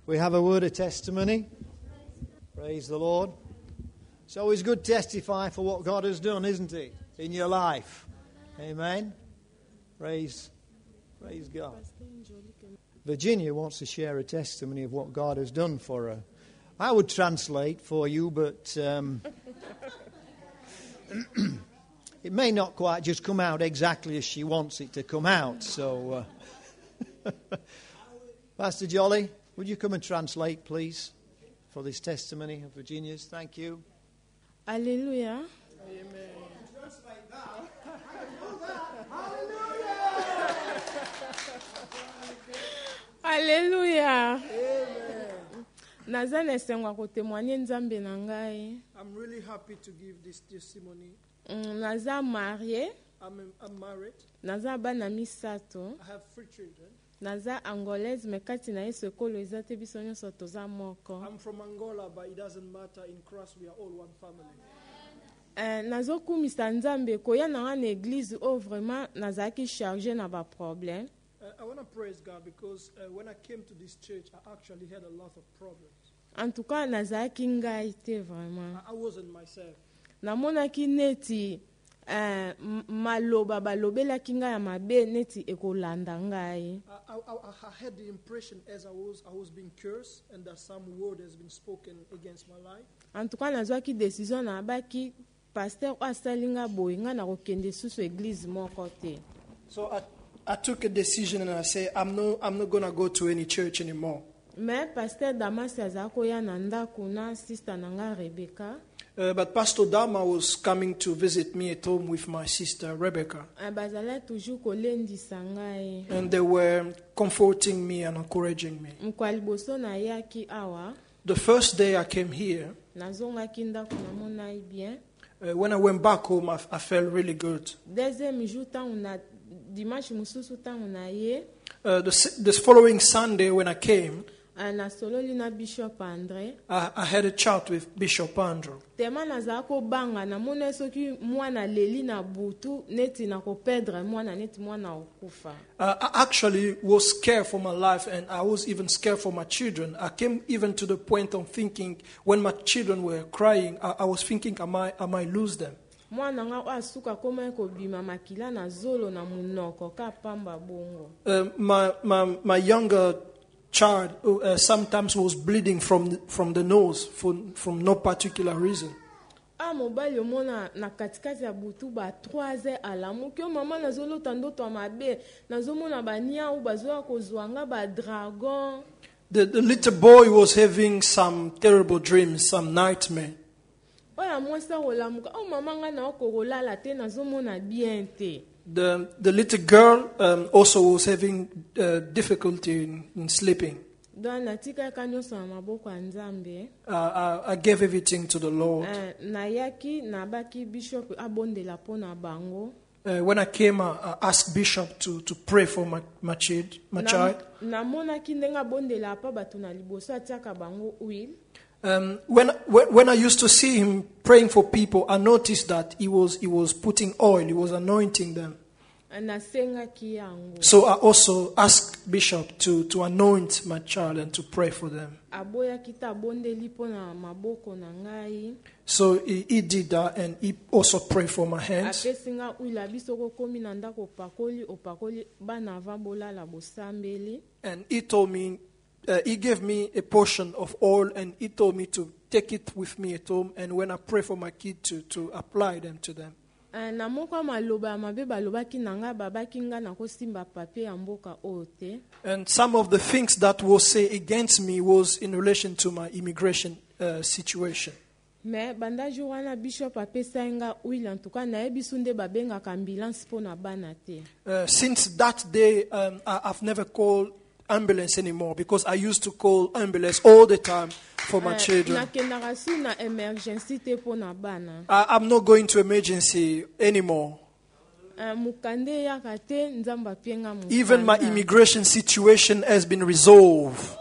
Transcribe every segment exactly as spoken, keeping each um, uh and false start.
We have a word of testimony. Praise the Lord. It's always good to testify for what God has done, isn't it, in your life? Amen. Praise, praise God. Virginia wants to share a testimony of what God has done for her. I would translate for you, but um, it may not quite just come out exactly as she wants it to come out. So, uh, Pastor Jolly, would you come and translate, please, for this testimony of Virginia's? Thank you. Hallelujah. Amen. Hallelujah. Naza nesengwa kutemwanye nzambe na ngai. I'm really happy to give this testimony. Mm, Naza marié. I'm, I'm married. Naza bana misato. I have three children. Naza angolaise mekati na yesu ekolo ezate biso nyonso toza moko. I'm from Angola, but it doesn't matter. In Christ, we are all one family. Eh, nazo kumisa nzambe koya na na église o vraiment nazaki chargé na ba problème. Uh, I want to praise God because uh, when I came to this church, I actually had a lot of problems. En tout cas nazaki ngai te vraiment. I, I wasn't myself. Namonaki neti eh, maloba balobelaki ngai ya mabe neti ekolanda ngai. I, I, I, I had the impression as I was I was being cursed and that some word has been spoken against my life. En tout cas nazwaki décision na baki pasteur asalinga boyinga na kokende susu église moko te. So I I took a decision and I said I'm no I'm not gonna go to any church anymore. Mais pasteur Damas azako ya na ndako na sister nanga Rebecca. Uh, but Pastor Dama was coming to visit me at home with my sister Rebecca. Bazala toujours kolendisa ngai. And they were comforting me and encouraging me. Mkwaliboso na yaki awa. The first day I came here, nazongaki ndako na monai bien. Uh, when I went back home, I, I felt really good. Deuxième jour tangu na dimanche mususu tangu na ye. Uh, the, the following Sunday when I came, na sololi na Bishop Andre. I, I had a chat with Bishop Andrew. Tema nazako banga na mona soki mwana leli na butu neti na ko perdre mwana neti mwana okufa. I actually was scared for my life and I was even scared for my children. I came even to the point of thinking when my children were crying, I, I was thinking, am I, am I lose them? Mwana nga asuka koma ko bima makila na zolo na munoko ka pamba bongo. Uh, my, my, my younger child uh, sometimes was bleeding from from the nose for, from no particular reason. Ah mobali omona na katikati ya butu ba trois heures alamu kyo mama nazolo tandoto mabe nazomona bania u bazoa kozwanga ba dragon. The the little boy was having some terrible dreams, some nightmare. Oya mwasa olamuka oh mama nga na okolala te nazomona bien te. The the little girl um, also was having uh, difficulty in, in sleeping. Uh, I, I gave everything to the Lord. Uh, when I came, I, I asked Bishop to, to pray for my, my child. My child. Um, when, when when I used to see him praying for people, I noticed that he was he was putting oil, he was anointing them. So I also asked Bishop to, to anoint my child and to pray for them. So he, he did that and he also prayed for my hands. And he told me, uh, he gave me a portion of oil and he told me to take it with me at home and when I pray for my kid to, to apply them to them. And some of the things that was said against me was in relation to my immigration uh, situation. Uh, since that day, um, I, I've never called ambulance anymore because I used to call ambulance all the time for my children. I, I'm not going to emergency anymore. Even my immigration situation has been resolved.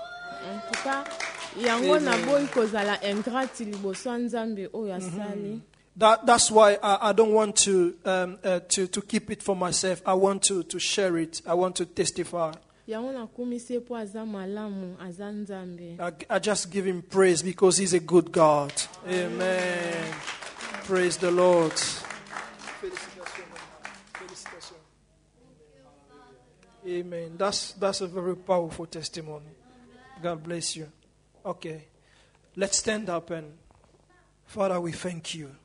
Mm-hmm. That, that's why I, I don't want to, um, uh, to to keep it for myself. I want to, to share it. I want to testify. yango nakumisi po aza malamu aza nzambe. I, I just give him praise because he's a good God. Amen. Praise the Lord. Amen. That's that's a very powerful testimony. God bless you. Okay. Let's stand up and Father, we thank you.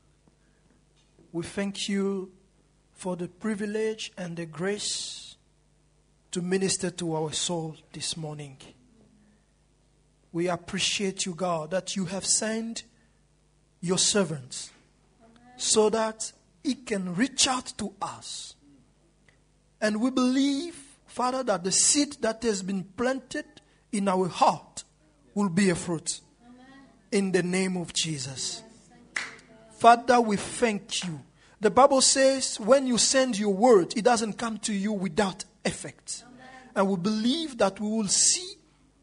We thank you for the privilege and the grace to minister to our soul this morning. We appreciate you, God, that you have sent your servants so that it can reach out to us. And we believe, Father, that the seed that has been planted in our heart will bear fruit. In the name of Jesus. Father, we thank you. The Bible says when you send your word, it doesn't come to you without effect. And we believe that we will see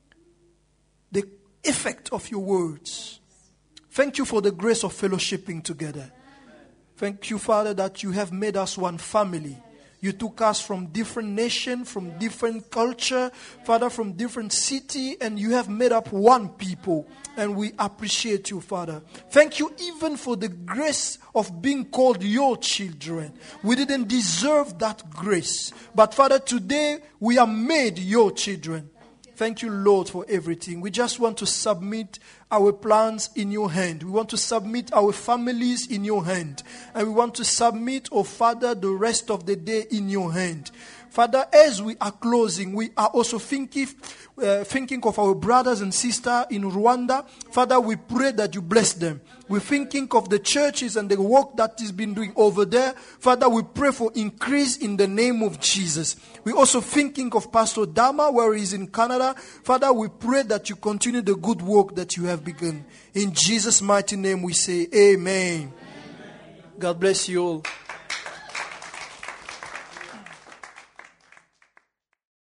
the effect of your words. Thank you for the grace of fellowshipping together. Thank you, Father, that you have made us one family. You took us from different nation, from different culture, Father, from different city, and you have made up one people. And we appreciate you, Father. Thank you even for the grace of being called your children. We didn't deserve that grace. But Father, today we are made your children. Thank you, Lord, for everything. We just want to submit our plans in your hand. We want to submit our families in your hand. And we want to submit, oh Father, the rest of the day in your hand. Father, as we are closing, we are also thinking, uh, thinking of our brothers and sisters in Rwanda. Father, we pray that you bless them. We're thinking of the churches and the work that is being doing over there. Father, we pray for increase in the name of Jesus. We're also thinking of Pastor Dama, where he is in Canada. Father, we pray that you continue the good work that you have begun. In Jesus' mighty name we say amen. Amen. God bless you all.